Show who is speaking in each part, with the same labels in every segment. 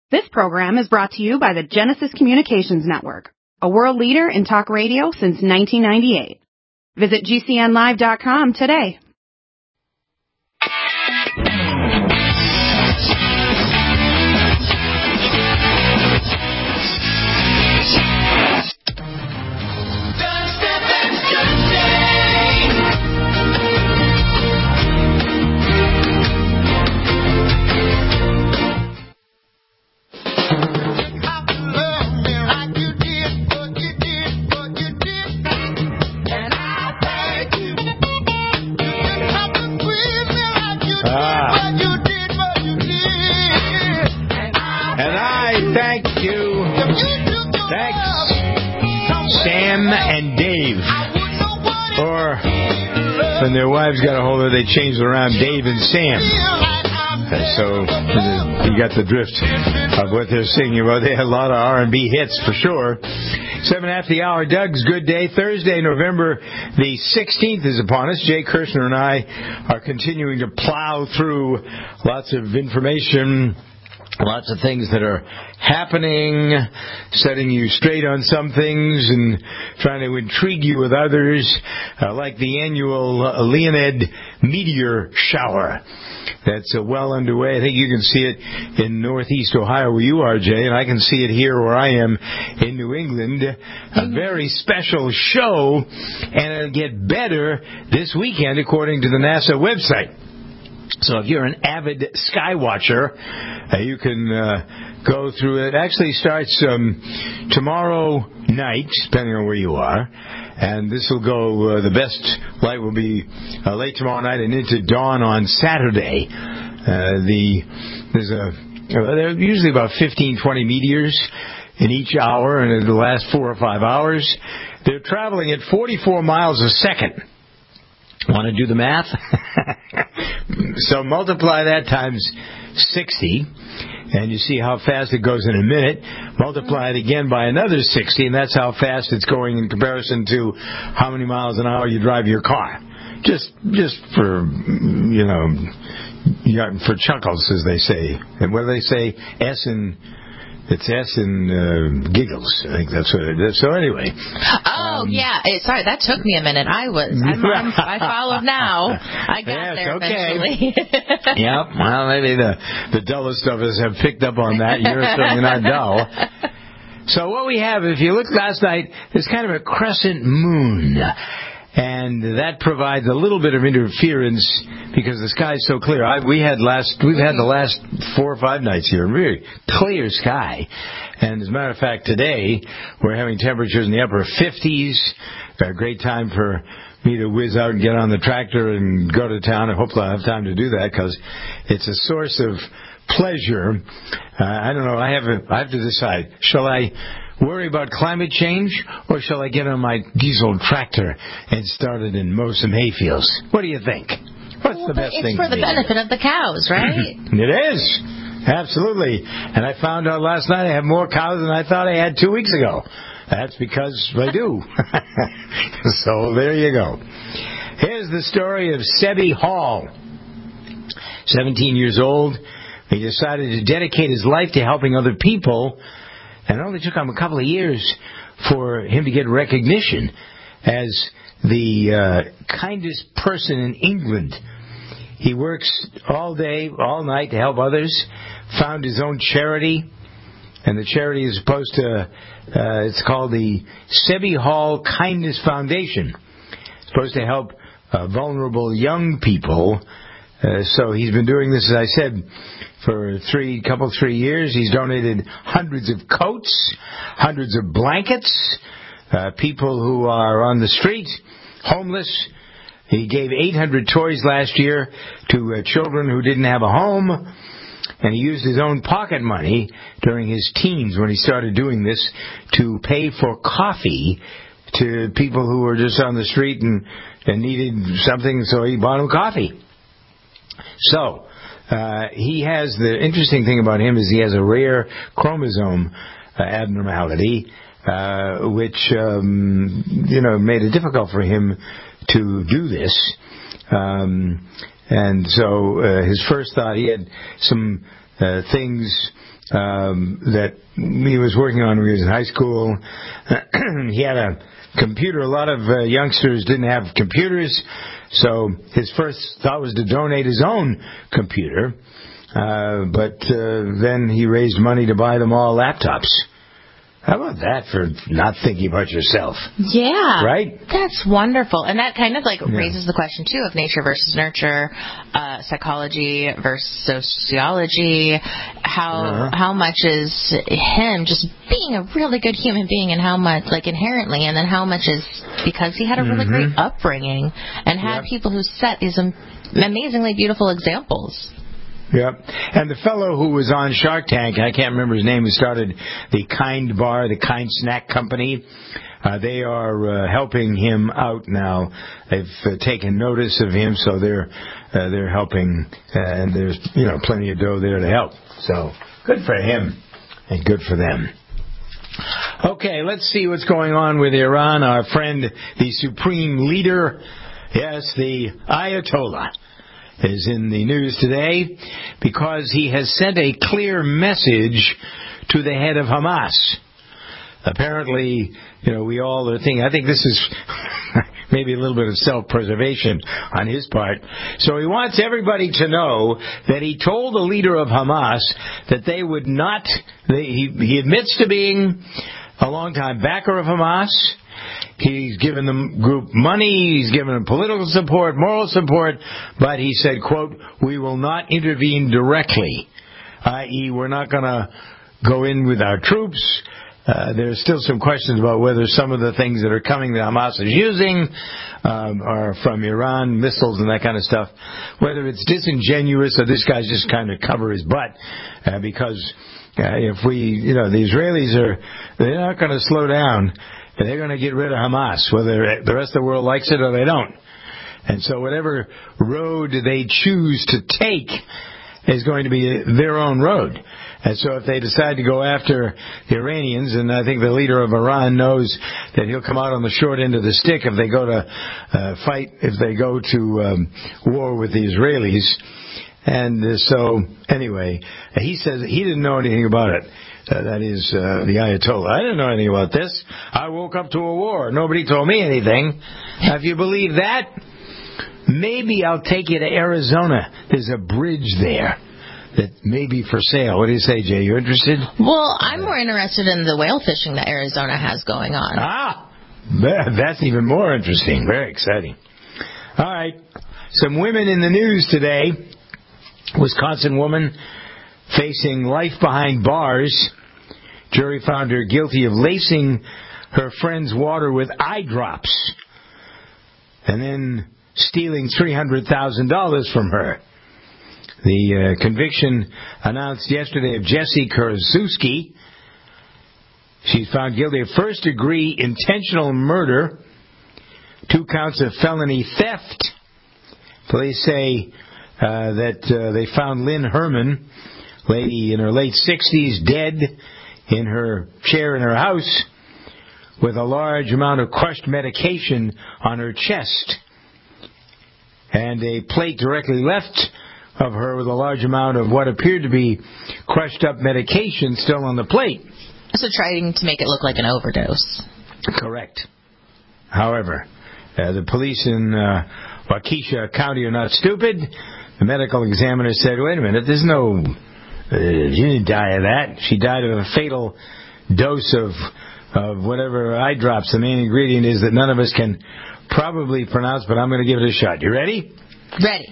Speaker 1: This program is brought to you by the Genesis Communications Network, a world leader in talk radio since 1998. Visit GCNlive.com today.
Speaker 2: And Dave, or when their wives got a hold of it, they changed it around, Dave and Sam. So you got the drift of what they're singing. Well, they had a lot of R&B hits for sure. 7 after the hour, Doug's Good Day. Thursday, November the 16th is upon us. Jay Kirshner and I are continuing to plow through lots of information, lots of things that are happening, setting you straight on some things and trying to intrigue you with others, like the annual Leonid meteor shower that's well underway. I think you can see it in northeast Ohio where you are, Jay, and I can see it here where I am in New England. A very special show, and it'll get better this weekend according to the NASA website. So if you're an avid sky watcher, you can go through it. It actually starts tomorrow night, depending on where you are. And this will go, the best light will be late tomorrow night and into dawn on Saturday. There are usually about 15, 20 meteors in each hour, and in the last 4 or 5 hours, they're traveling at 44 miles a second. Want to do the math? So multiply that times 60, and you see how fast it goes in a minute. Multiply it again by another 60, and that's how fast it's going in comparison to how many miles an hour you drive your car. Just for, for chuckles, as they say. And what do they say? It's S in giggles. I think that's what it is. So anyway.
Speaker 3: Yeah. Sorry, that took me a minute. I followed now. I got there eventually.
Speaker 2: Yep. Well, maybe the dullest of us have picked up on that. You're certainly not dull. So what we have, if you looked last night, is kind of a crescent moon. And that provides a little bit of interference because the sky is so clear. We've had the last 4 or 5 nights here, really clear sky. And as a matter of fact, today we're having temperatures in the upper 50s. A great time for me to whiz out and get on the tractor and go to town. I hope I'll have time to do that because it's a source of pleasure. I don't know. I have to decide. Shall I worry about climate change, or shall I get on my diesel tractor and start it and mow some hayfields? What do you think? What's the best thing?
Speaker 3: It's for the benefit of the cows, right?
Speaker 2: It is. Absolutely. And I found out last night I have more cows than I thought I had 2 weeks ago. That's because I do. So there you go. Here's the story of Sebi Hall. 17 years old. He decided to dedicate his life to helping other people. And it only took him a couple of years for him to get recognition as the kindest person in England. He works all day, all night to help others, found his own charity, and the charity is supposed to, it's called the Sebi Hall Kindness Foundation. It's supposed to help vulnerable young people. So he's been doing this, as I said, for 3 years. He's donated hundreds of coats, hundreds of blankets, people who are on the street, homeless. He gave 800 toys last year to children who didn't have a home, and he used his own pocket money during his teens when he started doing this to pay for coffee to people who were just on the street and needed something, so he bought them coffee. So, he has, the interesting thing about him is he has a rare chromosome abnormality, which, made it difficult for him to do this. And so his first thought, he had some things that he was working on when he was in high school. He had a computer. A lot of youngsters didn't have computers, so his first thought was to donate his own computer. But then he raised money to buy them all laptops. How about that for not thinking about yourself?
Speaker 3: Yeah.
Speaker 2: Right?
Speaker 3: That's wonderful. And that kind of raises the question, too, of nature versus nurture, psychology versus sociology. How much is him just being a really good human being, and how much, inherently, and then how much is because he had a really great upbringing and had people who set these amazingly beautiful examples.
Speaker 2: Yep. And the fellow who was on Shark Tank, I can't remember his name, who started the Kind Bar, the Kind Snack Company, they are helping him out now. They've taken notice of him, so they're helping, and there's plenty of dough there to help. So good for him and good for them. Okay, let's see what's going on with Iran. Our friend, the supreme leader, yes, the Ayatollah, is in the news today because he has sent a clear message to the head of Hamas. Apparently, we all are thinking, I think this is maybe a little bit of self-preservation on his part. So he wants everybody to know that he told the leader of Hamas that they would not, he admits to being a longtime backer of Hamas. He's given the group money, he's given them political support, moral support, but he said, quote, we will not intervene directly, i.e. we're not going to go in with our troops. There's still some questions about whether some of the things that are coming that Hamas is using are from Iran, missiles and that kind of stuff. Whether it's disingenuous or this guy's just kind of cover his butt, because if the Israelis they're not going to slow down. They're going to get rid of Hamas, whether the rest of the world likes it or they don't. And so whatever road they choose to take is going to be their own road. And so if they decide to go after the Iranians, and I think the leader of Iran knows that he'll come out on the short end of the stick if they go to fight, if they go to war with the Israelis. And so, anyway, he says he didn't know anything about it. That is the Ayatollah. I didn't know anything about this. I woke up to a war. Nobody told me anything. Now, if you believe that, maybe I'll take you to Arizona. There's a bridge there that may be for sale. What do you say, Jay? You interested?
Speaker 3: Well, I'm more interested in the whale fishing that Arizona has going on.
Speaker 2: Ah, that's even more interesting. Very exciting. All right. Some women in the news today. Wisconsin woman facing life behind bars. Jury found her guilty of lacing her friend's water with eye drops and then stealing $300,000 from her. The conviction announced yesterday of Jessie Kurzewski. She's found guilty of first-degree intentional murder, 2 counts of felony theft. Police say that they found Lynn Herman, lady in her late 60s, dead in her chair in her house with a large amount of crushed medication on her chest and a plate directly left of her with a large amount of what appeared to be crushed up medication still on the plate.
Speaker 3: So trying to make it look like an overdose.
Speaker 2: Correct. However, the police in Waukesha County are not stupid. The medical examiner said, wait a minute, there's no... she didn't die of that. She died of a fatal dose of whatever eye drops. The main ingredient is that none of us can probably pronounce, but I'm going to give it a shot. You ready?
Speaker 3: Ready.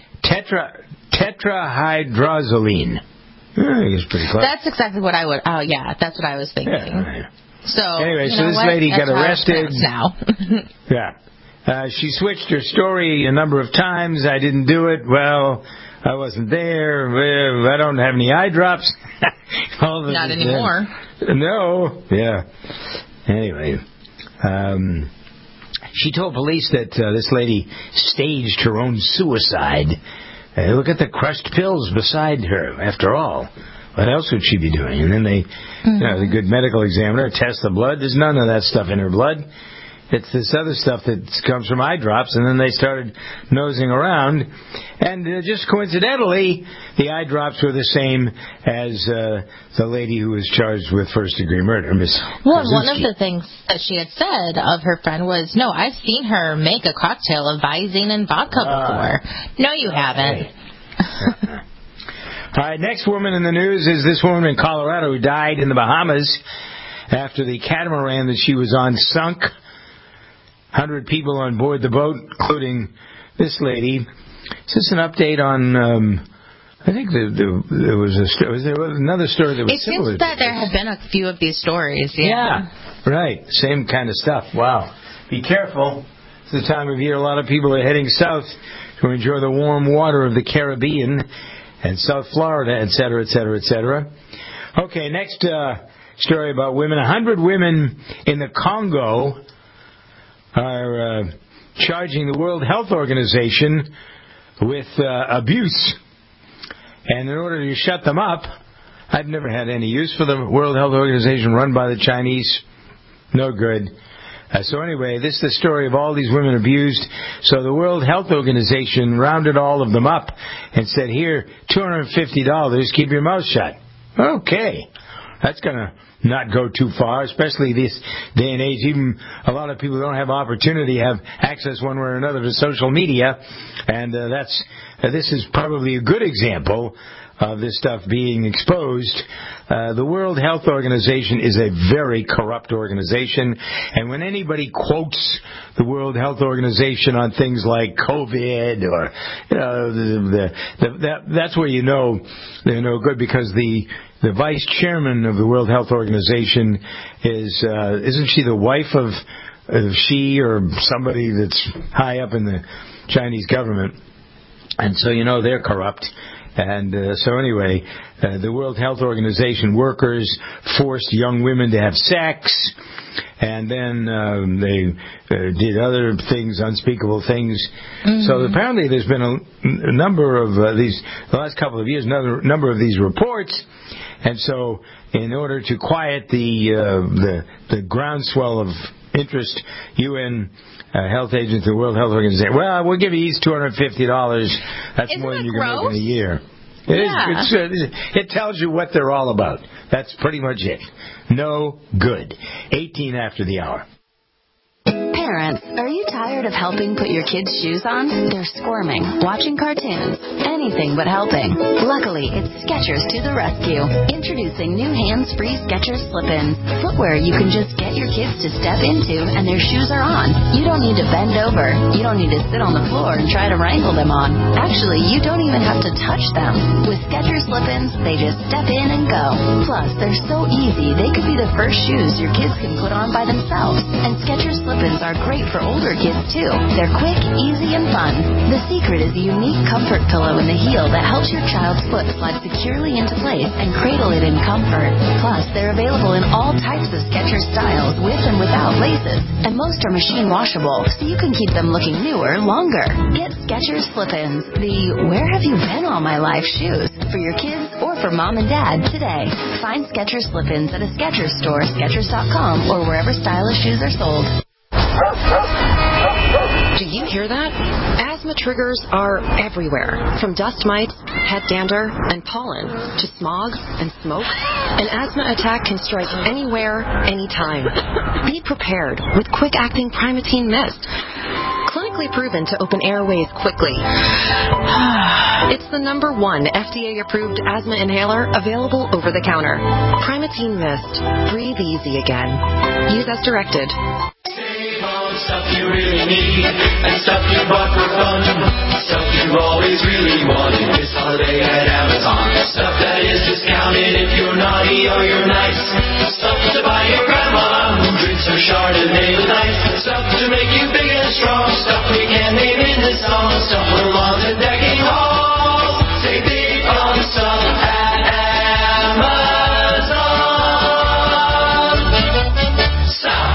Speaker 2: Tetrahydrozoline. I think it's pretty close.
Speaker 3: That's exactly what I would... Oh, yeah, that's what I was thinking.
Speaker 2: Yeah.
Speaker 3: So,
Speaker 2: anyway, so this lady got arrested.
Speaker 3: Now.
Speaker 2: Yeah. She switched her story a number of times. I didn't do it. Well, I wasn't there. Well, I don't have any eye drops.
Speaker 3: Not anymore.
Speaker 2: No. Yeah. Anyway, she told police that this lady staged her own suicide. Look at the crushed pills beside her. After all, what else would she be doing? And then they, the good medical examiner tests the blood. There's none of that stuff in her blood. It's this other stuff that comes from eye drops, and then they started nosing around, and just coincidentally, the eye drops were the same as the lady who was charged with first-degree murder, Miss
Speaker 3: Well,
Speaker 2: Kaczynski.
Speaker 3: one of the things that she had said of her friend was, no, I've seen her make a cocktail of Visine and vodka before. No, you haven't.
Speaker 2: All right, next woman in the news is this woman in Colorado who died in the Bahamas after the catamaran that she was on sunk. 100 people on board the boat, including this lady. Is this an update on... I think there was another story that was similar.
Speaker 3: It seems that there have been a few of these stories,
Speaker 2: yeah. Right. Same kind of stuff. Wow. Be careful. It's the time of year a lot of people are heading south to enjoy the warm water of the Caribbean and South Florida, et cetera, et cetera, et cetera. Okay, next story about women. 100 women in the Congo are charging the World Health Organization with abuse. And in order to shut them up, I've never had any use for the World Health Organization run by the Chinese. No good. So anyway, this is the story of all these women abused. So the World Health Organization rounded all of them up and said, here, $250, keep your mouth shut. Okay. That's going to not go too far, especially this day and age. Even a lot of people don't have opportunity to have access one way or another to social media, and this is probably a good example of this stuff being exposed. The World Health Organization is a very corrupt organization, and when anybody quotes the World Health Organization on things like COVID or that's where you know they're no good, because the vice chairman of the World Health Organization isn't she the wife of she or somebody that's high up in the Chinese government? And so they're corrupt. And so anyway, the World Health Organization workers forced young women to have sex, and then they did other things, unspeakable things. Mm-hmm. So apparently there's been a number of these, the last couple of years, another number of these reports. And so in order to quiet the groundswell of interest, UN health agents, the World Health Organization, well, we'll give you each $250. That's
Speaker 3: Isn't
Speaker 2: more than
Speaker 3: that
Speaker 2: you
Speaker 3: gross?
Speaker 2: can make in a year. It tells you what they're all about. That's pretty much it. No good. 18 after the hour.
Speaker 4: Parents, are you tired of helping put your kids' shoes on? They're squirming, watching cartoons, anything but helping. Luckily, it's Skechers to the rescue. Introducing new hands-free Skechers slip-ins. Footwear you can just get your kids to step into and their shoes are on. You don't need to bend over. You don't need to sit on the floor and try to wrangle them on. Actually, you don't even have to touch them. With Skechers slip-ins, they just step in and go. Plus, they're so easy, they could be the first shoes your kids can put on by themselves. And Skechers slip-ins are great for older kids, too. They're quick, easy, and fun. The secret is a unique comfort pillow in the heel that helps your child's foot slide securely into place and cradle it in comfort. Plus, they're available in all types of Skechers styles with and without laces. And most are machine washable, so you can keep them looking newer longer. Get Skechers slip-ins, the where have you been all my life shoes, for your kids or for mom and dad today. Find Skechers slip-ins at a Skechers store, Skechers.com, or wherever stylish shoes are sold.
Speaker 5: Do you hear that? Asthma triggers are everywhere, from dust mites, head dander, and pollen, to smog and smoke. An asthma attack can strike anywhere, anytime. Be prepared with quick-acting Primatene Mist. Clinically proven to open airways quickly. It's the #1 FDA-approved asthma inhaler available over the counter. Primatene Mist. Breathe easy again. Use as directed.
Speaker 6: Stuff you really need, and stuff you bought for fun. Stuff you've always really wanted this holiday at Amazon. Stuff that is discounted if you're naughty or you're nice. Stuff to buy your grandma who drinks her Chardonnay with ice. Stuff to make you big and strong. Stuff we can't name in this song. Stuff for lawns and decking halls. Say big fun stuff at Amazon. Stop.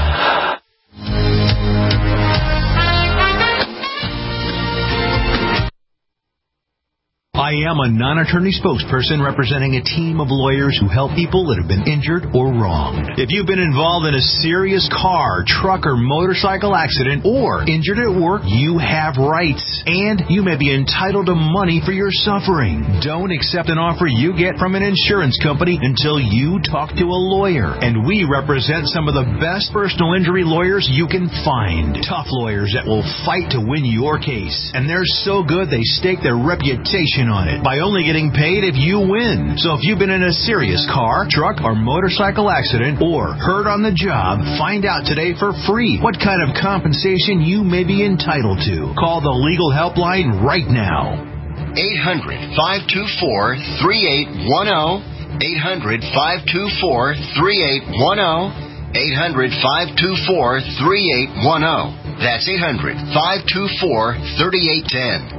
Speaker 7: I am a non-attorney spokesperson representing a team of lawyers who help people that have been injured or wronged. If you've been involved in a serious car, truck, or motorcycle accident or injured at work, you have rights, and you may be entitled to money for your suffering. Don't accept an offer you get from an insurance company until you talk to a lawyer, and we represent some of the best personal injury lawyers you can find. Tough lawyers that will fight to win your case, and they're so good they stake their reputation on it by only getting paid if you win. So if you've been in a serious car, truck, or motorcycle accident or hurt on the job, find out today for free what kind of compensation you may be entitled to. Call the legal helpline right now.
Speaker 8: 800-524-3810. 800-524-3810. 800-524-3810. That's 800-524-3810.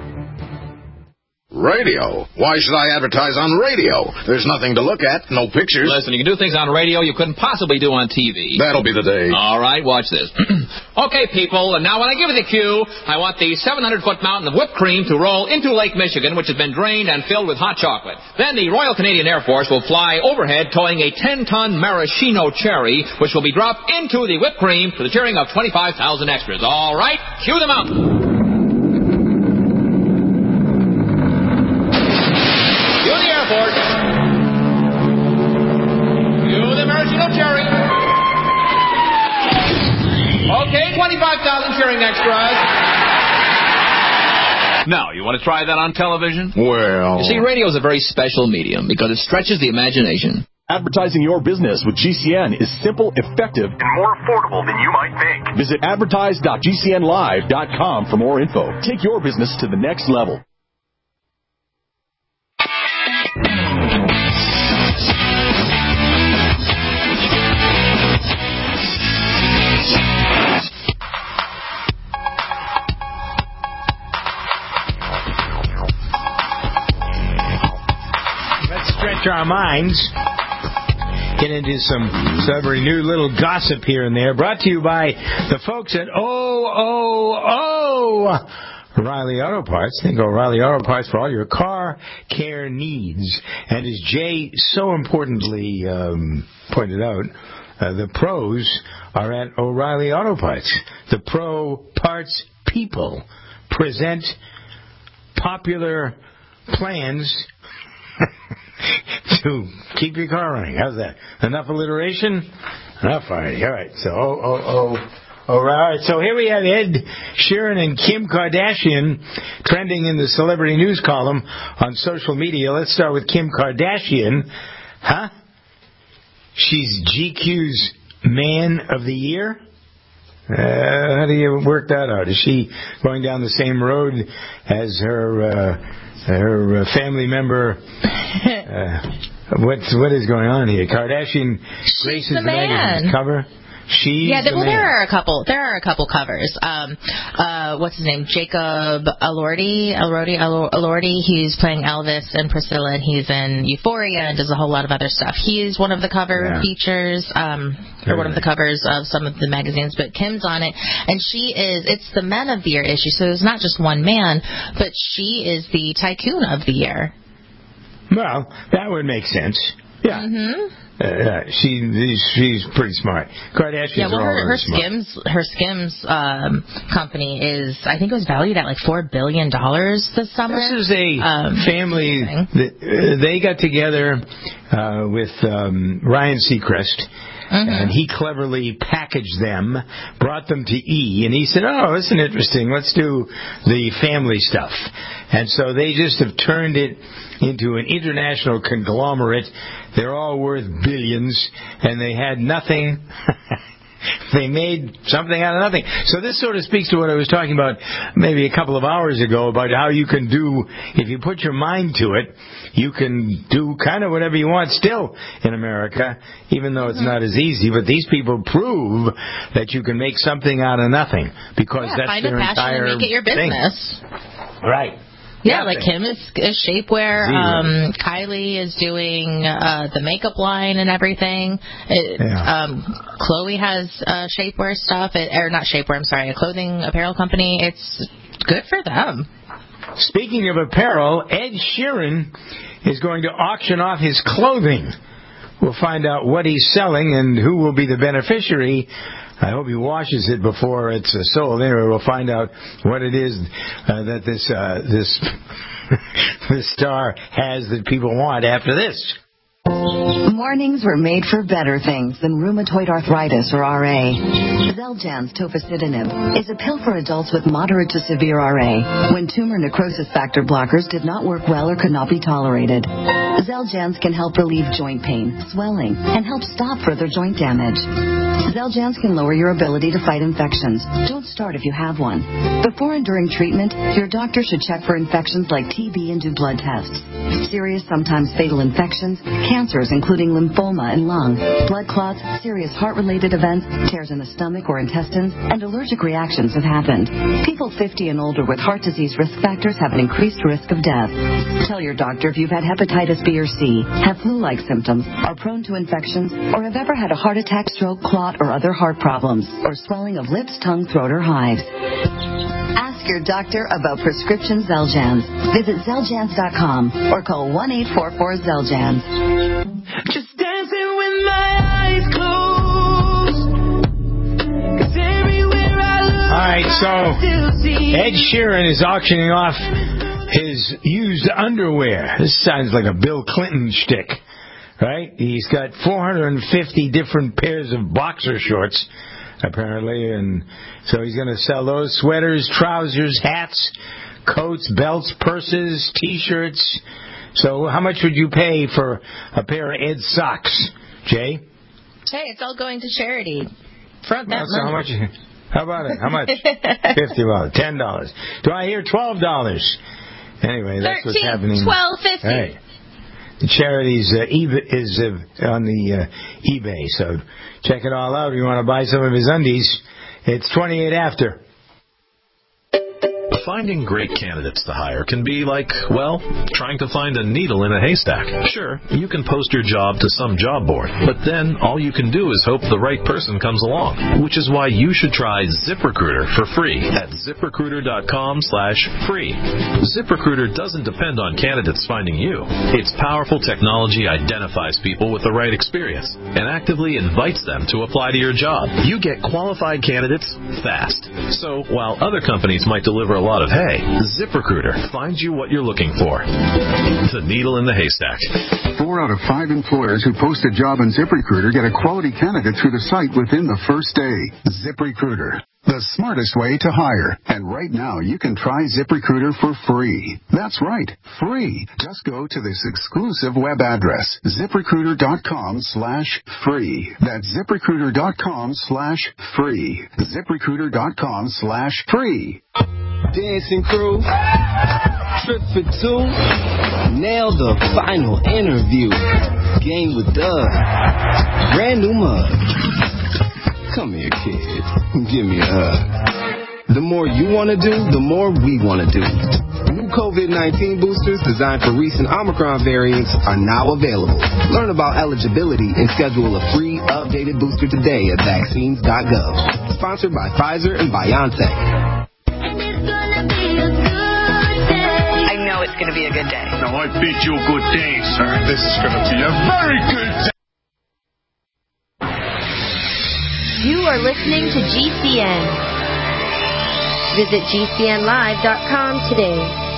Speaker 9: Radio? Why should I advertise on radio? There's nothing to look at, no pictures.
Speaker 10: Listen, you can do things on radio you couldn't possibly do on TV.
Speaker 9: That'll be the day.
Speaker 10: All right, watch this. Okay, people, now when I give you the cue, I want the 700-foot mountain of whipped cream to roll into Lake Michigan, which has been drained and filled with hot chocolate. Then the Royal Canadian Air Force will fly overhead towing a 10-ton maraschino cherry, which will be dropped into the whipped cream to the cheering of 25,000 extras. All right, cue the mountain. Cherry. Okay, 25,000 cheering extras. Now, you want to try that on television?
Speaker 9: Well...
Speaker 10: You see, radio is a very special medium because it stretches the imagination.
Speaker 11: Advertising your business with GCN is simple, effective, and more affordable than you might think. Visit advertise.gcnlive.com for more info. Take your business to the next level.
Speaker 2: Stretch our minds, get into some celebrity new little gossip here and there, brought to you by the folks at O'Reilly Auto Parts. Think O'Reilly Auto Parts for all your car care needs. And as Jay so importantly pointed out, the pros are at O'Reilly Auto Parts. The pro parts people present popular plans to keep your car running. How's that? Enough alliteration? Enough already. All right. So, all right. So here we have Ed Sheeran and Kim Kardashian trending in the celebrity news column on social media. Let's start with Kim Kardashian. Huh? She's GQ's Man of the Year? How do you work that out? Is she going down the same road as her family member? What is going on here? Kardashian graces the magazine's cover.
Speaker 3: There are a couple covers. What's his name? Jacob Elordi. He's playing Elvis and Priscilla, and he's in Euphoria and does a whole lot of other stuff. He's one of the cover features, or one of the covers of some of the magazines. But Kim's on it, and it's the Men of the Year issue, so it's not just one man, but she is the Tycoon of the Year.
Speaker 2: Well, that would make sense. Yeah. Mm-hmm. She's pretty smart. Kardashians are all smart.
Speaker 3: Her Skims company is, I think it was valued at like $4 billion this summer.
Speaker 2: This is a family they got together with Ryan Seacrest. Mm-hmm. And he cleverly packaged them, brought them to E, and he said, "Oh, isn't it interesting? Let's do the family stuff." And so they just have turned it into an international conglomerate. They're all worth billions, and they had nothing. They made something out of nothing. So this sort of speaks to what I was talking about maybe a couple of hours ago about how you can do, if you put your mind to it, you can do kind of whatever you want still in America, even though it's not as easy. But these people prove that you can make something out of nothing because that's their entire thing. Find a passion and make it your business. Right.
Speaker 3: Yeah, like Kim is shapewear. Kylie is doing the makeup line and everything. Chloe has shapewear stuff, or not shapewear. I'm sorry, a clothing apparel company. It's good for them.
Speaker 2: Speaking of apparel, Ed Sheeran is going to auction off his clothing. We'll find out what he's selling and who will be the beneficiary. I hope he washes it before it's sold. Anyway, we'll find out what it is that this this star has that people want after this.
Speaker 12: Mornings were made for better things than rheumatoid arthritis, or RA. Xeljanz tofacitinib is a pill for adults with moderate to severe RA when tumor necrosis factor blockers did not work well or could not be tolerated. Xeljanz can help relieve joint pain, swelling, and help stop further joint damage. Xeljanz can lower your ability to fight infections. Don't start if you have one. Before and during treatment, your doctor should check for infections like TB and do blood tests. Serious, sometimes fatal infections, cancers including lymphoma and lung, blood clots, serious heart-related events, tears in the stomach or intestines, and allergic reactions have happened. People 50 and older with heart disease risk factors have an increased risk of death. Tell your doctor if you've had hepatitis B or C, have flu-like symptoms, are prone to infections, or have ever had a heart attack, stroke, clot, or other heart problems, or swelling of lips, tongue, throat, or hives. Ask your doctor about prescription Xeljanz. Visit Xeljanz.com or call 1-844-XELJANZ.
Speaker 6: Just dancing with my eyes closed. 'Cause everywhere I look,
Speaker 2: all right, so Ed Sheeran is auctioning off his used underwear. This sounds like a Bill Clinton shtick, right? He's got 450 different pairs of boxer shorts, apparently, and so he's going to sell those: sweaters, trousers, hats, coats, belts, purses, T-shirts. So how much would you pay for a pair of Ed's socks, Jay?
Speaker 3: Hey, it's all going to charity. Front that
Speaker 2: money.
Speaker 3: How much?
Speaker 2: How about it? How much? $50, $10. Do I hear $12? Anyway, that's what's happening.
Speaker 3: $12.50.
Speaker 2: Hey. The charity's is on the eBay, so check it all out. If you want to buy some of his undies, it's 28 after.
Speaker 13: Finding great candidates to hire can be like, well, trying to find a needle in a haystack. Sure, you can post your job to some job board, but then all you can do is hope the right person comes along, which is why you should try ZipRecruiter for free at ZipRecruiter.com/free. ZipRecruiter doesn't depend on candidates finding you. Its powerful technology identifies people with the right experience and actively invites them to apply to your job. You get qualified candidates fast. So while other companies might deliver a lot of hay, ZipRecruiter finds you what you're looking for. The needle in the haystack.
Speaker 14: 4 out of 5 employers who post a job on ZipRecruiter get a quality candidate through the site within the first day. ZipRecruiter, the smartest way to hire. And right now, you can try ZipRecruiter for free. That's right, free. Just go to this exclusive web address, ZipRecruiter.com/free. That's ZipRecruiter.com/free. ZipRecruiter.com/free.
Speaker 15: Dancing crew, trip for 2, nailed the final interview. Game with Doug, brand new mug. Come here, kid, give me a hug. The more you want to do, the more we want to do. New COVID-19 boosters designed for recent Omicron variants are now available. Learn about eligibility and schedule a free updated booster today at vaccines.gov. Sponsored by Pfizer and BioNTech.
Speaker 16: I know it's going to be a good day.
Speaker 17: No, I bid you a good day, sir. This is going to be a very good day.
Speaker 18: You are listening to GCN. Visit GCNlive.com today.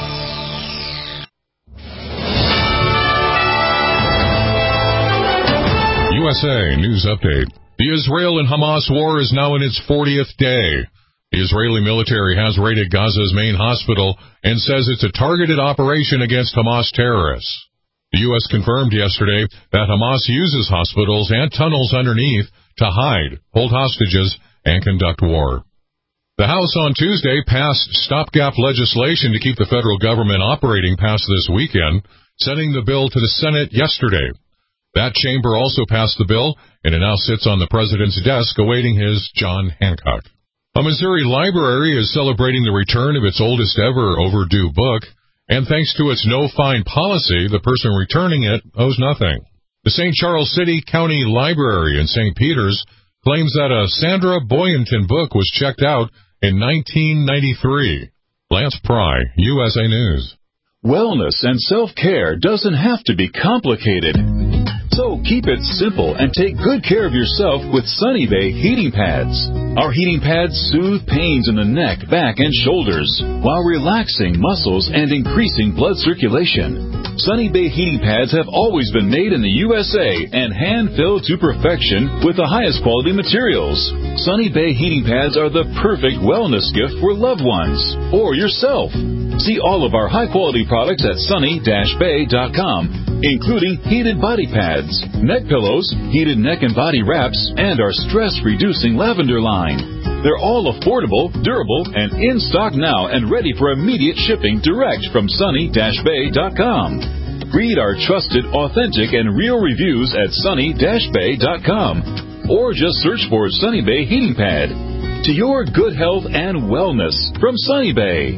Speaker 19: USA News Update. The Israel and Hamas war is now in its 40th day. The Israeli military has raided Gaza's main hospital and says it's a targeted operation against Hamas terrorists. The U.S. confirmed yesterday that Hamas uses hospitals and tunnels underneath to hide, hold hostages, and conduct war. The House on Tuesday passed stopgap legislation to keep the federal government operating past this weekend, sending the bill to the Senate yesterday. That chamber also passed the bill, and it now sits on the president's desk awaiting his John Hancock. A Missouri library is celebrating the return of its oldest ever overdue book, and thanks to its no-fine policy, the person returning it owes nothing. The St. Charles City County Library in St. Peters claims that a Sandra Boyenton book was checked out in 1993. Lance Pry, USA News.
Speaker 20: Wellness and self-care doesn't have to be complicated. So keep it simple and take good care of yourself with Sunny Bay heating pads. Our heating pads soothe pains in the neck, back, and shoulders while relaxing muscles and increasing blood circulation. Sunny Bay heating pads have always been made in the USA and hand-filled to perfection with the highest quality materials. Sunny Bay heating pads are the perfect wellness gift for loved ones or yourself. See all of our high-quality products at sunny-bay.com, including heated body pads, neck pillows, heated neck and body wraps, and our stress-reducing lavender line. They're all affordable, durable, and in stock now and ready for immediate shipping direct from sunny-bay.com. Read our trusted, authentic, and real reviews at sunny-bay.com or just search for Sunny Bay Heating Pad. To your good health and wellness from Sunny Bay.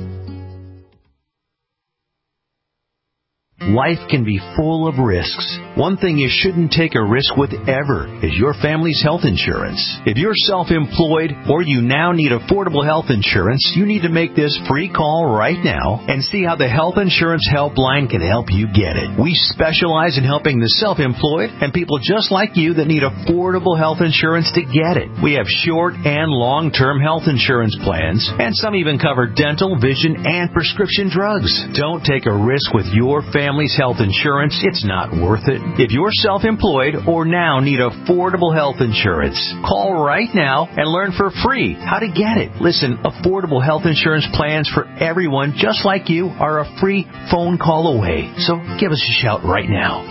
Speaker 21: Life can be full of risks. One thing you shouldn't take a risk with ever is your family's health insurance. If you're self-employed or you now need affordable health insurance, you need to make this free call right now and see how the Health Insurance Helpline can help you get it. We specialize in helping the self-employed and people just like you that need affordable health insurance to get it. We have short and long-term health insurance plans, and some even cover dental, vision, and prescription drugs. Don't take a risk with your family's health insurance. It's not worth it. If you're self-employed or now need affordable health insurance, call right now and learn for free how to get it. Listen, affordable health insurance plans for everyone just like you are a free phone call away. So give us a shout right now.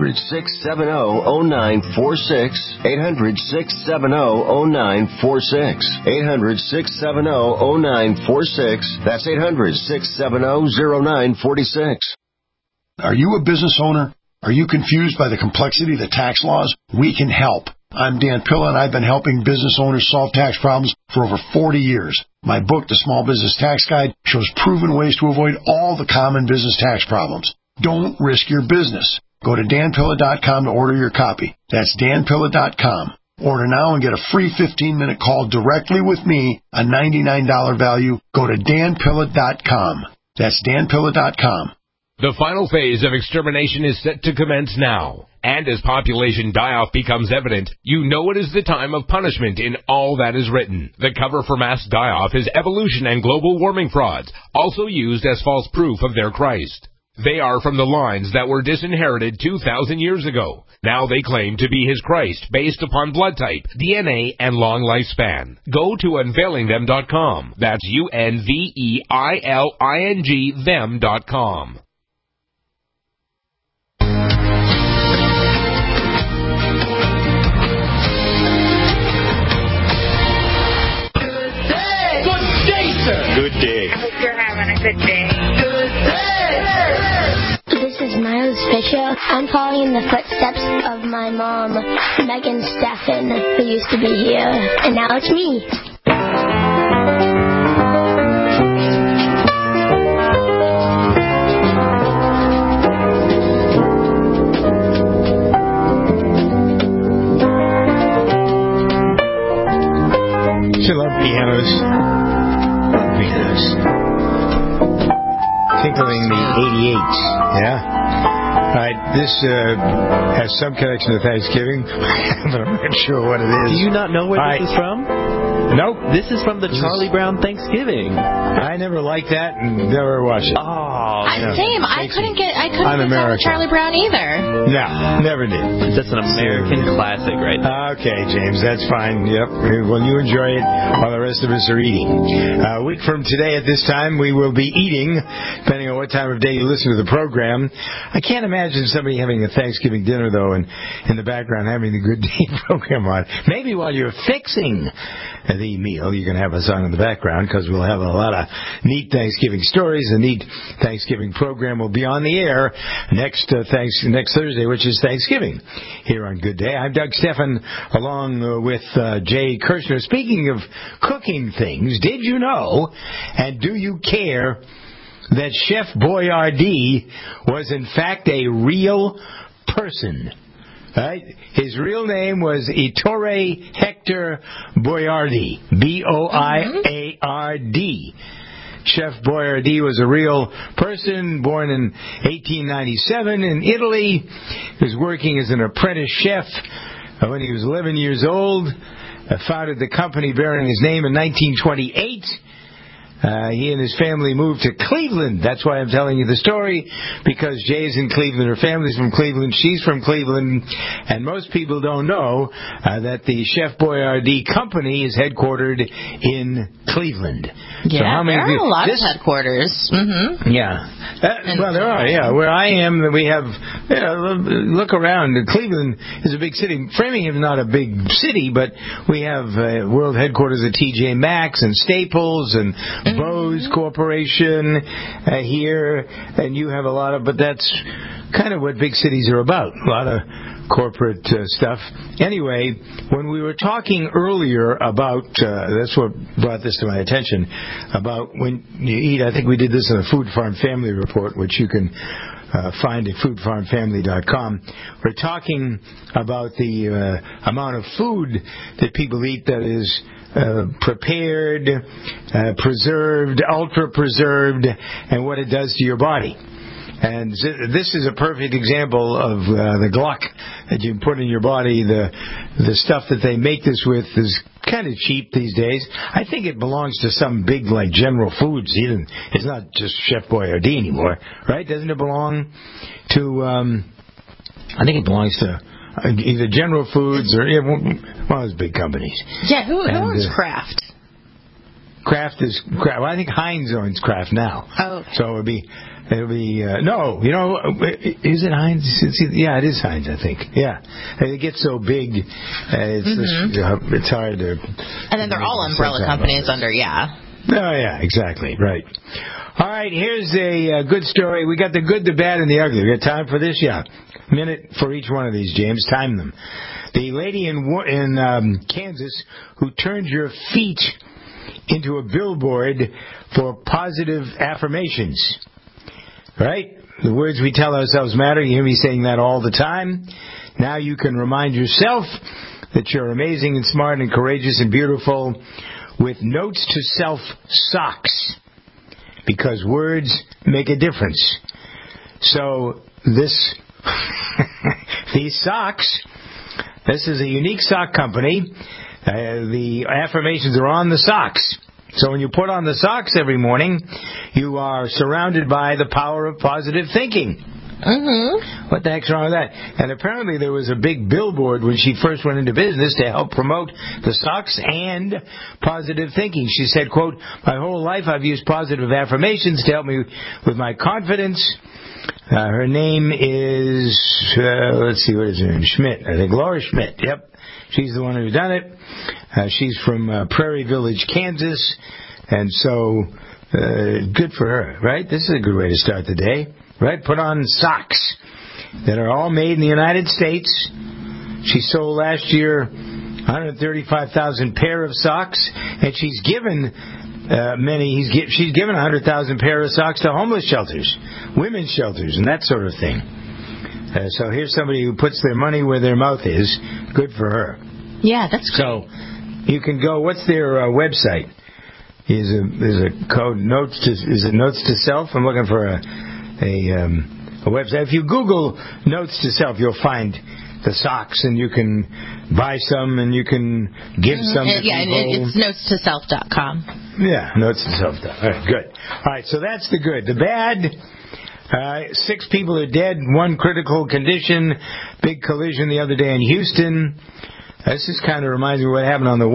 Speaker 22: 800-670-0946. 800-670-0946. 800-670-0946. That's 800-670-0946.
Speaker 23: Are you a business owner? Are you confused by the complexity of the tax laws? We can help. I'm Dan Pilla, and I've been helping business owners solve tax problems for over 40 years. My book, The Small Business Tax Guide, shows proven ways to avoid all the common business tax problems. Don't risk your business. Go to danpilla.com to order your copy. That's danpilla.com. Order now and get a free 15-minute call directly with me, a $99 value. Go to danpilla.com. That's danpilla.com.
Speaker 24: The final phase of extermination is set to commence now. And as population die-off becomes evident, you know it is the time of punishment in all that is written. The cover for mass die-off is evolution and global warming frauds, also used as false proof of their Christ. They are from the lines that were disinherited 2,000 years ago. Now they claim to be his Christ based upon blood type, DNA, and long lifespan. Go to unveilingthem.com. That's UNVEILING them.com.
Speaker 2: Good day.
Speaker 25: I hope you're having a good day.
Speaker 26: This is Miles Fisher. I'm following in the footsteps of my mom, Megan Steffen, who used to be here. And now it's me.
Speaker 2: She loved pianos. Tinkling the 88s, yeah? All right, this has some connection to Thanksgiving, but I'm not sure what it is.
Speaker 27: Do you not know where this is from?
Speaker 2: Nope.
Speaker 27: This is from the Charlie Brown Thanksgiving.
Speaker 2: I never liked that and never watched it.
Speaker 27: Oh,
Speaker 3: same. I couldn't get
Speaker 2: Un-American.
Speaker 3: Charlie Brown either.
Speaker 2: No, never did.
Speaker 27: That's an American classic, right?
Speaker 2: Okay, James, that's fine. Yep. Well, you enjoy it while the rest of us are eating. A week from today at this time, we will be eating, depending on what time of day you listen to the program. I can't imagine somebody having a Thanksgiving dinner, though, and in the background having the Good Day program on. Maybe while you're fixing the meal, you can have us on in the background, because we'll have a lot of neat Thanksgiving stories. The neat Thanksgiving program will be on the air next Thursday, which is Thanksgiving, here on Good Day. I'm Doug Steffen, along with Jay Kirshner. Speaking of cooking things, did you know, and do you care, that Chef Boyardee was in fact a real person? Right? His real name was Ettore Hector Boiardi, B-O-I-A-R-D. Chef Boyardee was a real person, born in 1897 in Italy. He was working as an apprentice chef when he was 11 years old. Founded the company bearing his name in 1928. He and his family moved to Cleveland. That's why I'm telling you the story, because Jay's in Cleveland, her family's from Cleveland, she's from Cleveland, and most people don't know that the Chef Boyardee company is headquartered in Cleveland.
Speaker 3: Yeah,
Speaker 2: so how many
Speaker 3: there are a lot of headquarters. Mm-hmm.
Speaker 2: Yeah. Well, there are, yeah. Where I am, we have, look around. Cleveland is a big city. Framingham is not a big city, but we have world headquarters at TJ Maxx and Staples and Bose Corporation here, and you have a lot of, but that's kind of what big cities are about, a lot of corporate stuff. Anyway, when we were talking earlier about, that's what brought this to my attention, about when you eat, I think we did this in the Food Farm Family Report, which you can find at foodfarmfamily.com. We're talking about the amount of food that people eat that is prepared, preserved, ultra-preserved, and what it does to your body. And this is a perfect example of the gluck that you put in your body. The stuff that they make this with is kind of cheap these days. I think it belongs to some big, like, General Foods. It's not just Chef Boyardee anymore, right? Doesn't it belong to, I think it belongs to either General Foods or one of those big companies.
Speaker 3: Yeah, who owns Kraft?
Speaker 2: Kraft is Kraft. Well, I think Heinz owns Kraft now.
Speaker 3: Oh, okay.
Speaker 2: So it'll be no, is it Heinz? Yeah, it is Heinz, I think. Yeah, and it gets so big, it's hard to.
Speaker 3: And then they're all umbrella companies under, yeah.
Speaker 2: Oh yeah, exactly, right. All right, here's a good story. We got the good, the bad, and the ugly. We got time for this? Yeah. Minute for each one of these, James. Time them. The lady in Kansas who turned your feet into a billboard for positive affirmations. Right? The words we tell ourselves matter. You hear me saying that all the time. Now you can remind yourself that you're amazing and smart and courageous and beautiful with Notes to Self socks. Because words make a difference. So these socks, this is a unique sock company. The affirmations are on the socks. So when you put on the socks every morning, you are surrounded by the power of positive thinking. Mm-hmm. What the heck's wrong with that? And apparently there was a big billboard when she first went into business to help promote the socks and positive thinking. She said, quote, "My whole life I've used positive affirmations to help me with my confidence." Her name is, let's see, what is her name? Schmidt, I think. Laura Schmidt, yep. She's the one who's done it. She's from Prairie Village, Kansas. And so, good for her, right? This is a good way to start the day, right? Put on socks that are all made in the United States. She sold last year 135,000 pair of socks, and she's given she's given 100,000 pair of socks to homeless shelters, women's shelters, and that sort of thing. So here's somebody who puts their money where their mouth is. Good for her.
Speaker 3: Yeah, that's great.
Speaker 2: So you can go. What's their website? Is a code Notes to Self? I'm looking for a website. If you Google Notes to Self, you'll find the socks, and you can buy some, and you can give some to people.
Speaker 3: Yeah, it's notestoself.com.
Speaker 2: Yeah, notestoself.com. All right, good. All right, so that's the good. The bad, 6 people are dead, 1 critical condition. Big collision the other day in Houston. This just kind of reminds me of what happened on the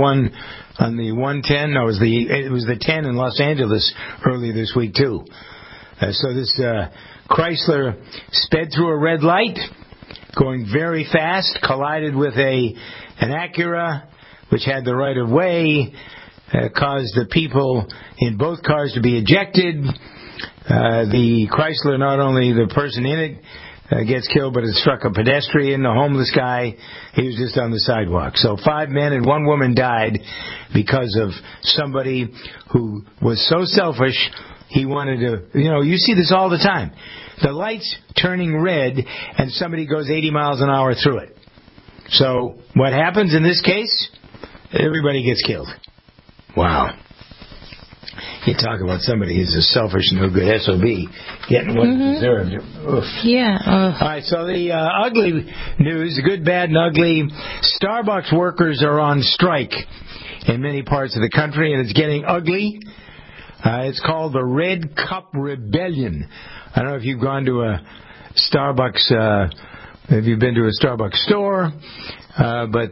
Speaker 2: 110. No, it was the 10 in Los Angeles earlier this week too. So this Chrysler sped through a red light, going very fast, collided with an Acura, which had the right of way, caused the people in both cars to be ejected. The Chrysler, not only the person in it gets killed, but it struck a pedestrian, a homeless guy. He was just on the sidewalk. So 5 men and 1 woman died because of somebody who was so selfish. He wanted to, you see this all the time. The light's turning red and somebody goes 80 miles an hour through it. So what happens in this case? Everybody gets killed. Wow. You talk about somebody who's a selfish, no-good SOB getting what he deserved. Oof.
Speaker 3: Yeah.
Speaker 2: All right, so the ugly news, the good, bad, and ugly. Starbucks workers are on strike in many parts of the country, and it's getting ugly. It's called the Red Cup Rebellion. I don't know if you've gone to a Starbucks, if you've been to a Starbucks store, but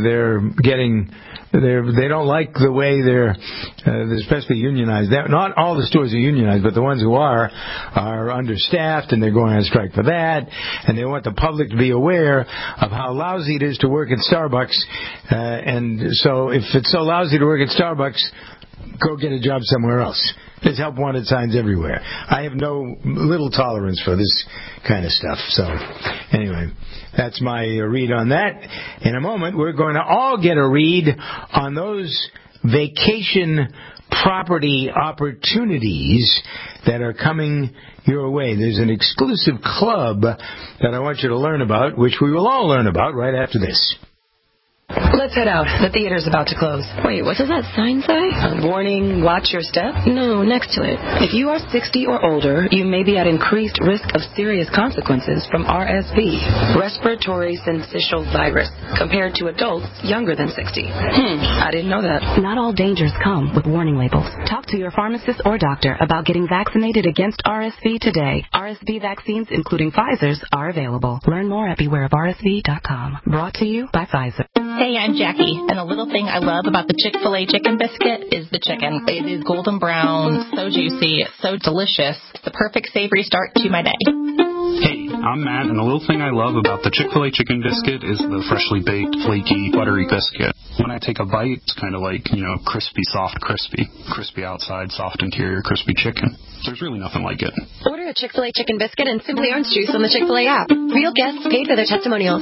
Speaker 2: they don't like the way they're especially unionized. Not all the stores are unionized, but the ones who are understaffed, and they're going on strike for that. And they want the public to be aware of how lousy it is to work at Starbucks. And so if it's so lousy to work at Starbucks, go get a job somewhere else. There's help wanted signs everywhere. I have little tolerance for this kind of stuff. So, anyway, that's my read on that. In a moment, we're going to all get a read on those vacation property opportunities that are coming your way. There's an exclusive club that I want you to learn about, which we will all learn about right after this.
Speaker 1: Let's head out. The theater's about to close.
Speaker 4: Wait, what does that sign say?
Speaker 1: Warning, watch your step?
Speaker 4: No, next to it.
Speaker 1: If you are 60 or older, you may be at increased risk of serious consequences from RSV, respiratory syncytial virus, compared to adults younger than 60. I didn't know that.
Speaker 5: Not all dangers come with warning labels. Talk to your pharmacist or doctor about getting vaccinated against RSV today. RSV vaccines, including Pfizer's, are available. Learn more at bewareofrsv.com. Brought to you by Pfizer.
Speaker 7: Hey, I'm Jackie, and the little thing I love about the Chick-fil-A chicken biscuit is the chicken. It is golden brown, so juicy, so delicious. It's the perfect savory start to my day.
Speaker 8: Hey, I'm Matt, and the little thing I love about the Chick-fil-A chicken biscuit is the freshly baked, flaky, buttery biscuit. When I take a bite, it's kind of like, crispy, soft, crispy. Crispy outside, soft interior, crispy chicken. There's really nothing like it.
Speaker 7: Order a Chick-fil-A chicken biscuit and Simply Orange Juice on the Chick-fil-A app. Real guests paid for their testimonials.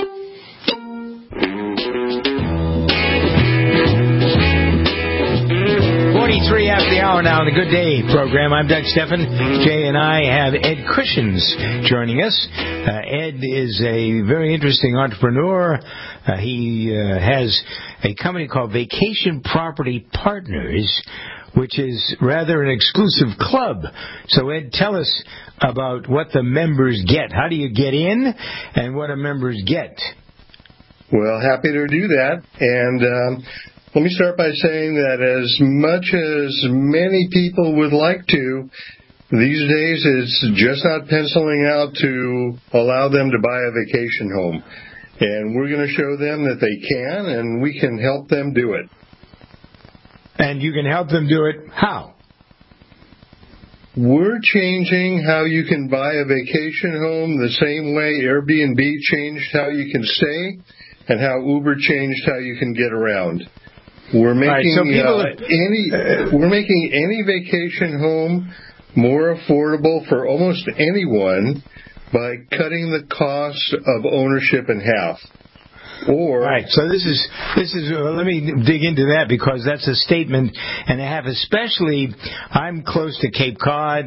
Speaker 2: 43 after the hour now on the Good Day program. I'm Doug Stephan. Jay and I have Ed Cushions joining us. Ed is a very interesting entrepreneur. He has a company called Vacation Property Partners, which is rather an exclusive club. So, Ed, tell us about what the members get. How do you get in, and what do members get?
Speaker 9: Well, happy to do that. And let me start by saying that as much as many people would like to, these days it's just not penciling out to allow them to buy a vacation home. And we're going to show them that they can, and we can help them do it.
Speaker 2: And you can help them do it how?
Speaker 9: We're changing how you can buy a vacation home the same way Airbnb changed how you can stay and how Uber changed how you can get around. We're making we're making any vacation home more affordable for almost anyone by cutting the cost of ownership in half. Or
Speaker 2: right, so this is let me dig into that, because that's a statement and a half. Especially, I'm close to Cape Cod,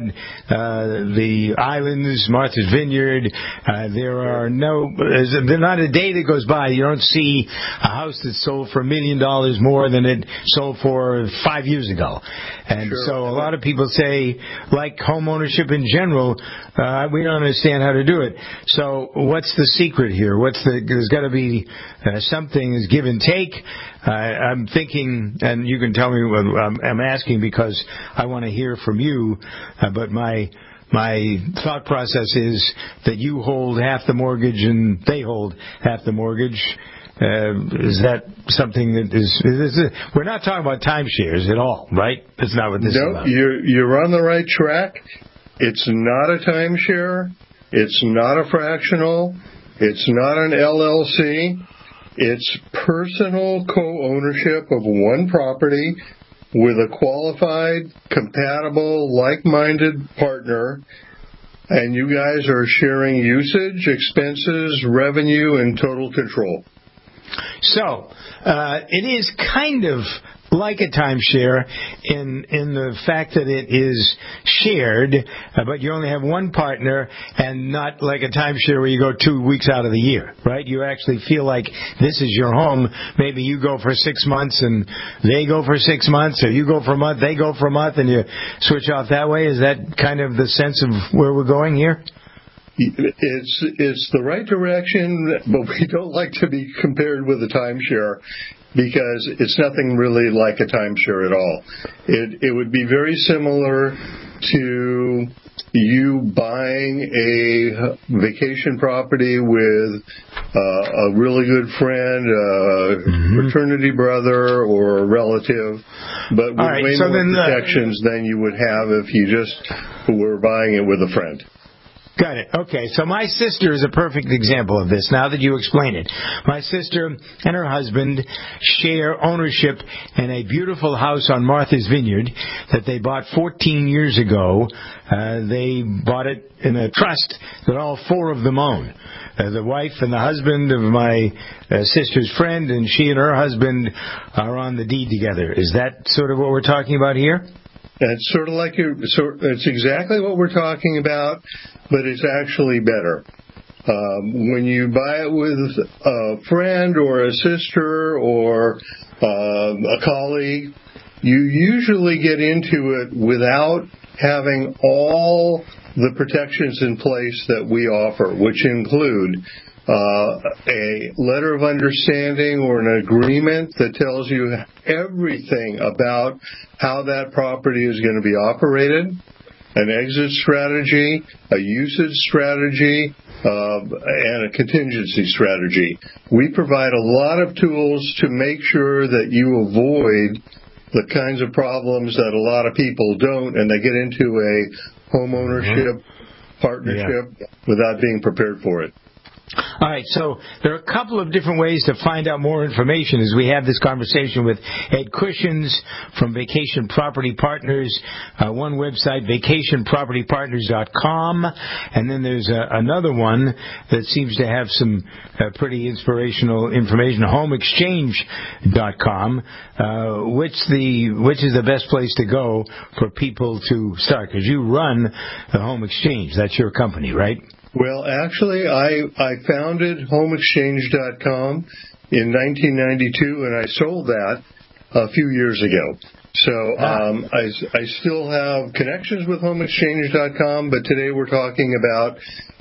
Speaker 2: the islands, Martha's Vineyard. There's not a day that goes by you don't see a house that's sold for $1 million more than it sold for 5 years ago. And so a lot of people say, like home ownership in general, we don't understand how to do it. So what's the secret here? There's got to be something is give and take. I'm thinking, and you can tell me what I'm asking because I want to hear from you, but my thought process is that you hold half the mortgage and they hold half the mortgage. Is that something that is we're not talking about timeshares at all, right? That's not what this is about.
Speaker 9: You're on the right track. It's not a timeshare. It's not a fractional. It's not an LLC. It's personal co-ownership of one property with a qualified, compatible, like-minded partner, and you guys are sharing usage, expenses, revenue, and total control.
Speaker 2: So, it is kind of like a timeshare in the fact that it is shared, but you only have one partner, and not like a timeshare where you go 2 weeks out of the year, right? You actually feel like this is your home. Maybe you go for 6 months and they go for 6 months, or you go for a month, they go for a month, and you switch off that way. Is that kind of the sense of where we're going here?
Speaker 9: It's the right direction, but we don't like to be compared with a timeshare, because it's nothing really like a timeshare at all. It would be very similar to you buying a vacation property with a really good friend, a fraternity brother, or a relative, but with way more protections than you would have if you just were buying it with a friend.
Speaker 2: Got it. Okay, so my sister is a perfect example of this, now that you explain it. My sister and her husband share ownership in a beautiful house on Martha's Vineyard that they bought 14 years ago. They bought it in a trust that all four of them own. The wife and the husband of my sister's friend, and she and her husband are on the deed together. Is that sort of what we're talking about here?
Speaker 9: It's sort of like it's exactly what we're talking about, but it's actually better. When you buy it with a friend or a sister or a colleague, you usually get into it without having all the protections in place that we offer, which include a letter of understanding or an agreement that tells you everything about how that property is going to be operated, an exit strategy, a usage strategy, and a contingency strategy. We provide a lot of tools to make sure that you avoid the kinds of problems that a lot of people don't, and they get into a home ownership partnership without being prepared for it.
Speaker 2: All right, so there are a couple of different ways to find out more information as we have this conversation with Ed Cushions from Vacation Property Partners. One website, vacationpropertypartners.com, and then there's another one that seems to have some pretty inspirational information, homeexchange.com. Which is the best place to go for people to start? Because you run the Home Exchange. That's your company, right?
Speaker 9: Well, actually, I founded homeexchange.com in 1992, and I sold that a few years ago. So I still have connections with homeexchange.com, but today we're talking about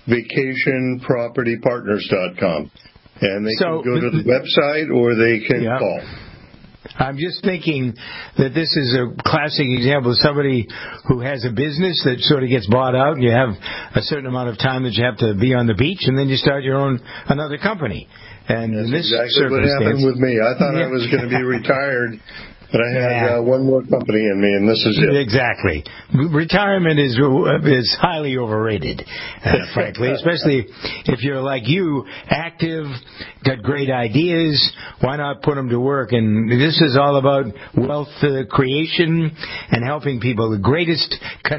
Speaker 9: vacationpropertypartners.com. And they can go to the website or they can call.
Speaker 2: I'm just thinking that this is a classic example of somebody who has a business that sort of gets bought out, and you have a certain amount of time that you have to be on the beach, and then you start another company. And
Speaker 9: that's
Speaker 2: in this
Speaker 9: exactly what happened with me. I thought I was going to be retired, but I had one more company in me, and this is it.
Speaker 2: Exactly. Retirement is highly overrated, frankly, especially if you're like you, active, got great ideas. Why not put them to work? And this is all about wealth creation and helping people. The greatest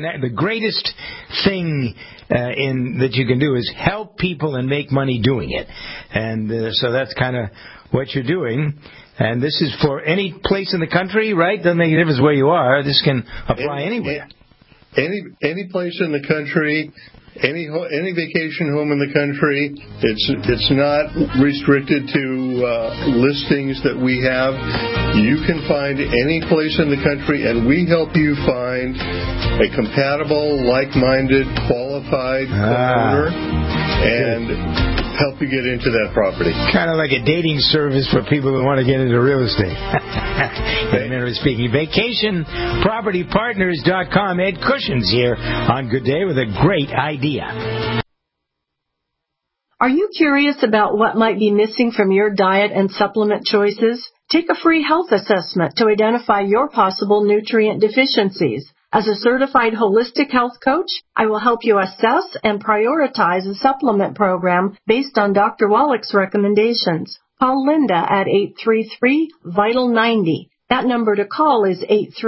Speaker 2: thing that you can do is help people and make money doing it. And so that's kind of what you're doing. And this is for any place in the country, right? Doesn't make a difference where you are. This can apply anywhere.
Speaker 9: Any place in the country, any vacation home in the country. It's not restricted to listings that we have. You can find any place in the country, and we help you find a compatible, like-minded, qualified owner, and help you get into that property.
Speaker 2: Kind of like a dating service for people who want to get into real estate. Generally speaking, vacationpropertypartners.com. Ed Cushions here on Good Day with a great idea.
Speaker 6: Are you curious about what might be missing from your diet and supplement choices? Take a free health assessment to identify your possible nutrient deficiencies. As a certified holistic health coach, I will help you assess and prioritize a supplement program based on Dr. Wallach's recommendations. Call Linda at 833-VITAL-90. That number to call is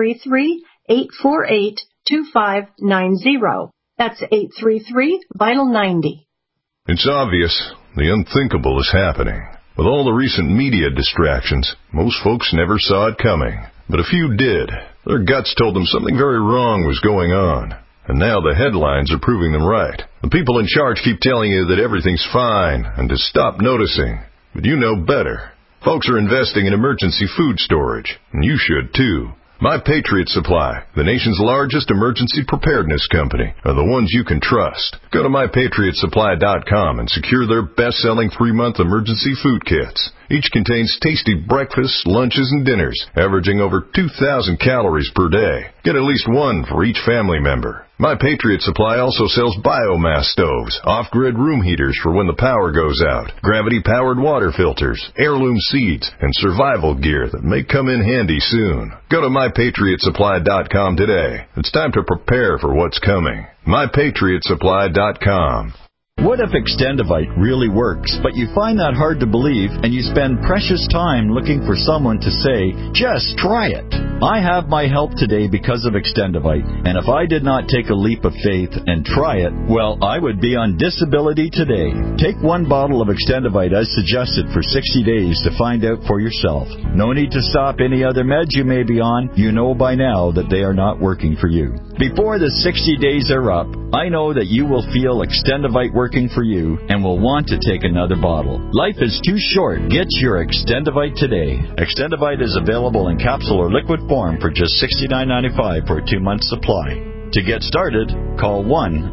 Speaker 6: 833-848-2590. That's 833-VITAL-90.
Speaker 10: It's obvious the unthinkable is happening. With all the recent media distractions, most folks never saw it coming. but a few did. Their guts told them something very wrong was going on. And now the headlines are proving them right. The people in charge keep telling you that everything's fine and to stop noticing. But you know better. Folks are investing in emergency food storage, and you should too. My Patriot Supply, the nation's largest emergency preparedness company, are the ones you can trust. Go to MyPatriotSupply.com and secure their best-selling 3-month emergency food kits. Each contains tasty breakfasts, lunches, and dinners, averaging over 2,000 calories per day. Get at least one for each family member. My Patriot Supply also sells biomass stoves, off-grid room heaters for when the power goes out, gravity-powered water filters, heirloom seeds, and survival gear that may come in handy soon. Go to MyPatriotSupply.com today. It's time to prepare for what's coming. MyPatriotSupply.com.
Speaker 11: What if Extendivite really works, but you find that hard to believe and you spend precious time looking for someone to say, just try it? I have my help today because of Extendivite, and if I did not take a leap of faith and try it, well, I would be on disability today. Take 1 bottle of Extendivite as suggested for 60 days to find out for yourself. No need to stop any other meds you may be on. You know by now that they are not working for you. Before the 60 days are up, I know that you will feel Extendivite working for you and will want to take another bottle. Life is too short. Get your Extendivite today. Extendivite is available in capsule or liquid form for just $69.95 for a 2-month supply. To get started, call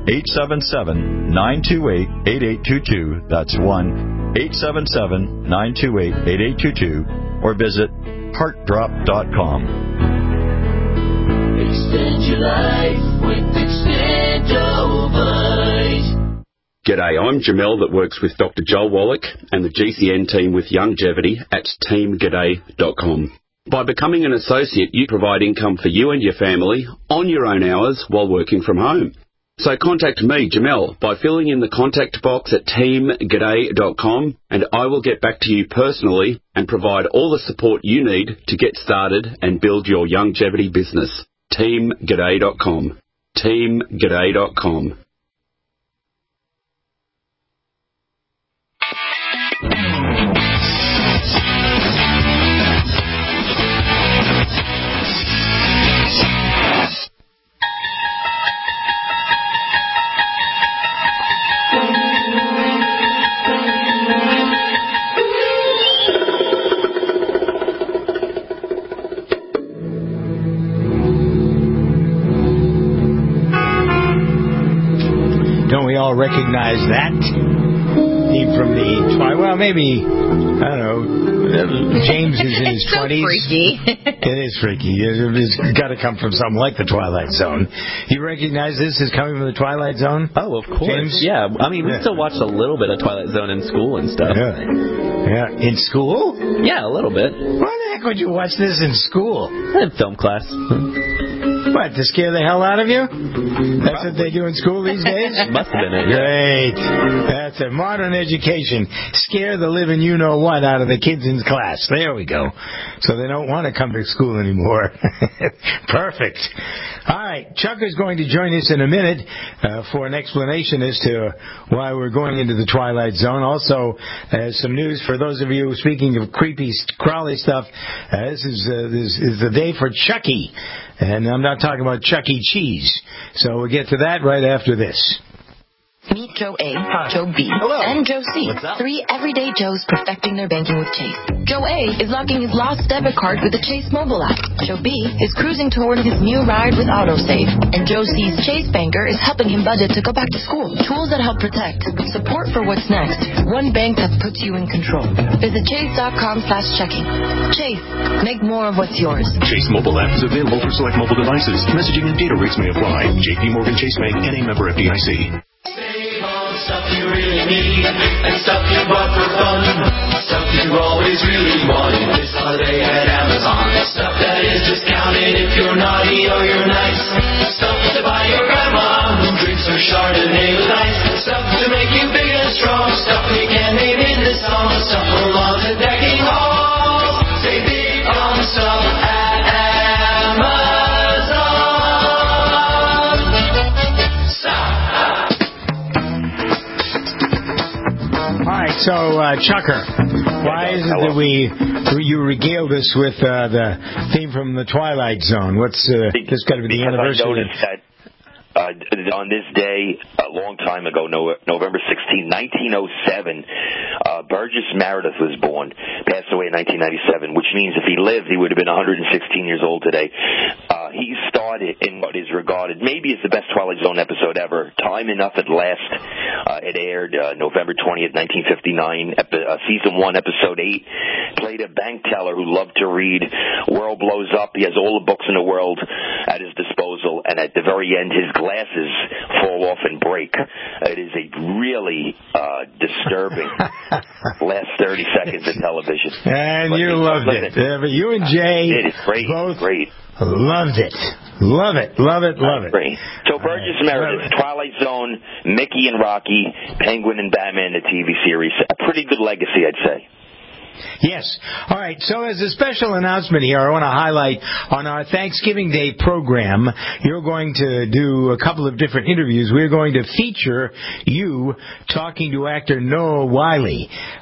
Speaker 11: 1-877-928-8822. That's 1-877-928-8822. Or visit heartdrop.com.
Speaker 12: Extend your life with Extendivite.
Speaker 13: G'day, I'm Jamel that works with Dr. Joel Wallach and the GCN team with Longevity at teamg'day.com. By becoming an associate, you provide income for you and your family on your own hours while working from home. So contact me, Jamel, by filling in the contact box at teamg'day.com, and I will get back to you personally and provide all the support you need to get started and build your longevity business. teamg'day.com. teamg'day.com.
Speaker 2: Don't we all recognize that theme from the Twilight? Well, maybe, I don't know, James is in his 20s.
Speaker 3: It's so freaky.
Speaker 2: It is freaky. It's got to come from something like the Twilight Zone. You recognize this as coming from the Twilight Zone?
Speaker 27: Oh, of course.
Speaker 2: James?
Speaker 27: Yeah. I mean, we still watched a little bit of Twilight Zone in school and stuff.
Speaker 2: Yeah. In school?
Speaker 27: Yeah, a little bit.
Speaker 2: Why the heck would you watch this in school?
Speaker 27: In film class.
Speaker 2: What, to scare the hell out of you? That's what they do in school these days?
Speaker 27: Must have been it.
Speaker 2: Great. That's a modern education. Scare the living you-know-what out of the kids in class. There we go. So they don't want to come to school anymore. Perfect. All right. Chuck is going to join us in a minute for an explanation as to why we're going into the Twilight Zone. Also, some news for those of you, speaking of creepy, crawly stuff, this is the day for Chucky. And I'm not talking about Chuck E. Cheese. So we'll get to that right after this.
Speaker 1: Meet Joe A, Joe B, and Joe C. 3 everyday Joes perfecting their banking with Chase. Joe A is locking his lost debit card with the Chase mobile app. Joe B is cruising toward his new ride with AutoSave. And Joe C's Chase banker is helping him budget to go back to school. Tools that help protect. Support for what's next. One bank that puts you in control. Visit chase.com/checking. Chase, make more of what's yours.
Speaker 14: Chase mobile app is available for select mobile devices. Messaging and data rates may apply. J.P. Morgan Chase Bank, N.A. member FDIC.
Speaker 12: Save on stuff you really need and stuff you bought for fun. Stuff you always really wanted this holiday at Amazon. Stuff that is discounted if you're naughty or you're nice. Stuff to buy your grandma who drinks her Chardonnay with ice. Stuff to make you big and strong. Stuff we can't name in this song. Stuff for lawns and decking halls. Save big on stuff at Amazon.
Speaker 2: All right, so Chucker, Why is it that you regaled us with the theme from the Twilight Zone? What's this got to be the anniversary?
Speaker 15: I noticed that on this day, a long time ago, November 16, 1907, Burgess Meredith was born, passed away in 1997, which means if he lived, he would have been 116 years old today. He started in what is regarded maybe as the best Twilight Zone episode ever, Time Enough at Last. It aired November 20th, 1959, Season 1, Episode 8. Played a bank teller who loved to read. World blows up. He has all the books in the world at his disposal, and at the very end, his glasses fall off and break. It is a really disturbing last 30 seconds of television.
Speaker 2: And you loved it. You and Jay both loved it. Love it.
Speaker 15: Great. So Burgess Meredith, Twilight Zone, Mickey and Rocky, Penguin and Batman, the TV series. A pretty good legacy, I'd say.
Speaker 2: Yes. All right. So as a special announcement here, I want to highlight on our Thanksgiving Day program, you're going to do a couple of different interviews. We're going to feature you talking to actor Noah Wyle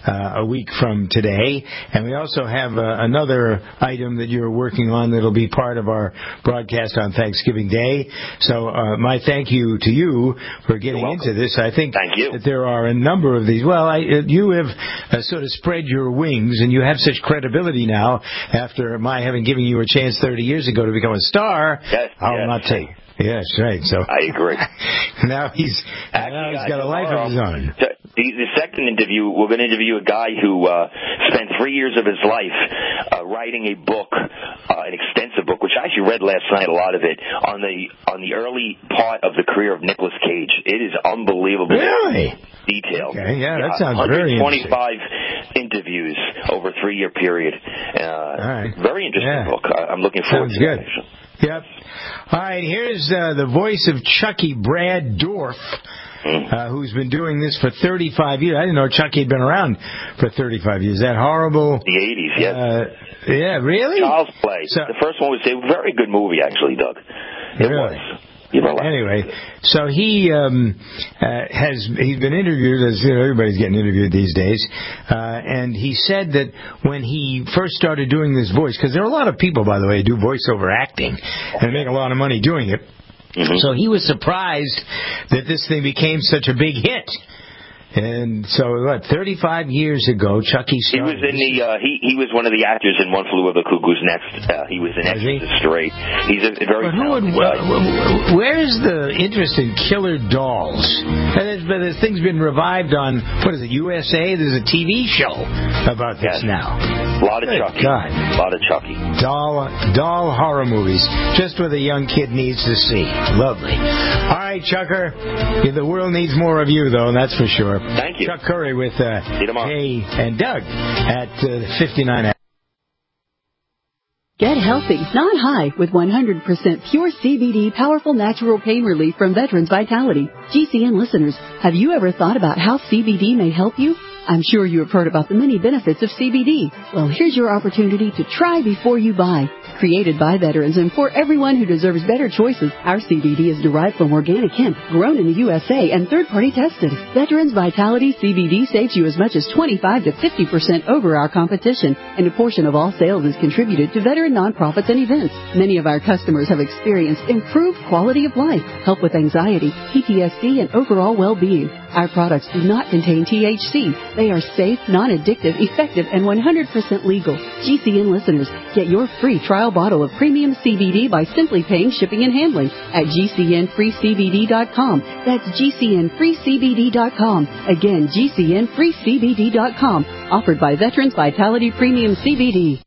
Speaker 2: a week from today. And we also have another item that you're working on that'll be part of our broadcast on Thanksgiving Day. So my thank you to you for getting into this. I think that there are a number of these. Well, you have sort of spread your wings, and you have such credibility now after my having given you a chance 30 years ago to become a star. I'll not take. Yes, right. So
Speaker 15: I agree.
Speaker 2: Now he's got a life of his own.
Speaker 15: The second interview, we're going to interview a guy who spent 3 years of his life writing a book, an extensive book, which I actually read last night, a lot of it, on the early part of the career of Nicolas Cage. It is unbelievable.
Speaker 2: Really?
Speaker 15: Detailed.
Speaker 2: Okay, yeah, that sounds very interesting.
Speaker 15: 125 interviews over a 3-year period.
Speaker 2: All right.
Speaker 15: Very interesting book. I'm looking forward to it.
Speaker 2: Yep. All right, here's the voice of Chucky, Brad Dourif, who's been doing this for 35 years. I didn't know Chucky had been around for 35 years. Is that horrible?
Speaker 15: The 80s, yes.
Speaker 2: Yeah, really?
Speaker 15: Child's Play. So, the first one was a very good movie, actually, Doug. It was.
Speaker 2: Anyway, so he's been interviewed, as everybody's getting interviewed these days, and he said that when he first started doing this voice, because there are a lot of people, by the way, who do voiceover acting and make a lot of money doing it, so he was surprised that this thing became such a big hit. And so, 35 years ago, Chucky started.
Speaker 15: He was in he was one of the actors in One Flew Over the Cuckoo's Nest. He was in Exorcist Straight. He's a very talented guy.
Speaker 2: Where's the interest in killer dolls? This thing's been revived on, what is it, USA? There's a TV show about this now.
Speaker 15: A lot of Chucky.
Speaker 2: God.
Speaker 15: A lot of Chucky.
Speaker 2: Doll horror movies. Just what a young kid needs to see. Lovely. All right, Chucker. The world needs more of you, though, that's for sure.
Speaker 15: Thank you.
Speaker 2: Chuck Curry with Kay and Doug at 59.
Speaker 16: Get healthy, not high, with 100% pure CBD powerful natural pain relief from Veterans Vitality. GCN listeners, have you ever thought about how CBD may help you? I'm sure you have heard about the many benefits of CBD. Well, here's your opportunity to try before you buy. Created by veterans and for everyone who deserves better choices, our CBD is derived from organic hemp, grown in the USA and third-party tested. Veterans Vitality CBD saves you as much as 25 to 50% over our competition, and a portion of all sales is contributed to veteran nonprofits and events. Many of our customers have experienced improved quality of life, help with anxiety, PTSD, and overall well-being. Our products do not contain THC. They are safe, non-addictive, effective, and 100% legal. GCN listeners, get your free trial bottle of premium CBD by simply paying shipping and handling at GCNFreeCBD.com. That's GCNFreeCBD.com. Again, GCNFreeCBD.com. Offered by Veterans Vitality Premium CBD.